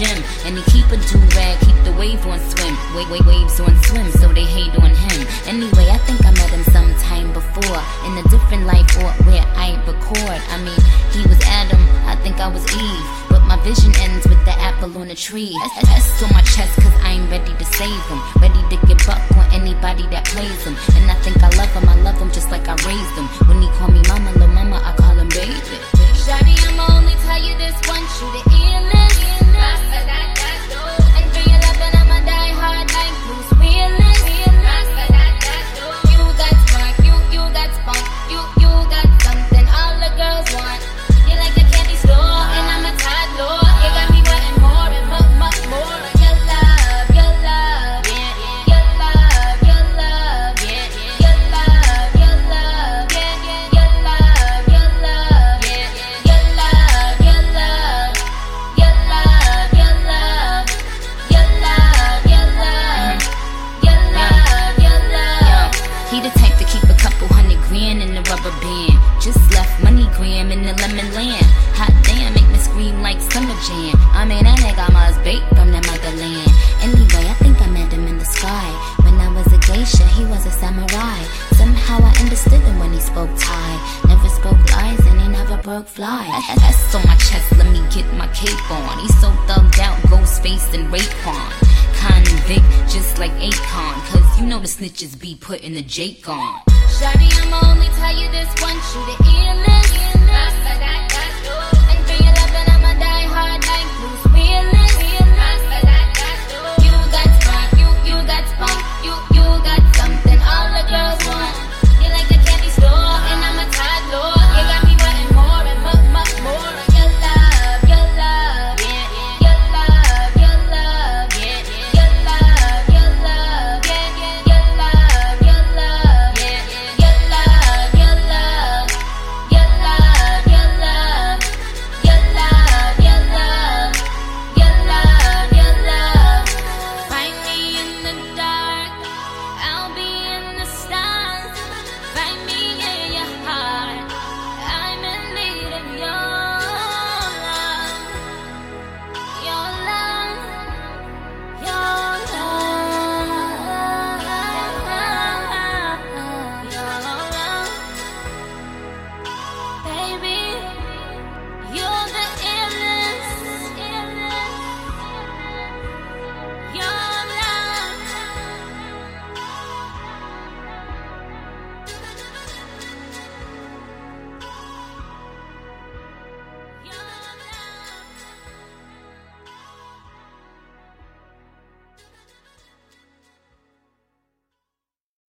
gym. And he keep a do-rag, keep the wave on swim. Waves on swim, so they hate on him. Anyway, I think I met him sometime before, in a different life or where I record. I mean, he was Adam, I think I was Eve, but my vision ends with the apple on the tree. S on my chest cause I'm ready to save him, ready to get buck on anybody that plays him. And I think I love him just like I raised him. When he call me mama, lil' mama, I call him baby. Shawty, I'ma only tell you this once, you the illest. And for your loving, I'ma die hard like Bruce Willis. You got spark, you got spunk, you got something all the girls want. You like a candy store, and I'm a toddler. You got me wanting more and much more. Your love, yeah, your love, yeah, your love, your love, your love, yeah, your love, your love, yeah, your love, your love, your love, your love, your love, your love, your love, your love. He the type to keep a couple $100 in the rubber band. Just left MoneyGram in the lemon land. Hot damn, make me scream like Summer Jam. I mean, that nigga must bait from the motherland. Anyway, I think I met him in the sky. When I was a geisha, he was a samurai. Somehow I understood him when he spoke Thai. Never spoke lies and he never broke fly. That's on my chest, let me get my cape on. He's so thugged out, Ghostface and Raekwon. Convict, just like Akon, cause you know the snitches be putting the Jake on. Shawty, I'ma only tell you this once, you the illest.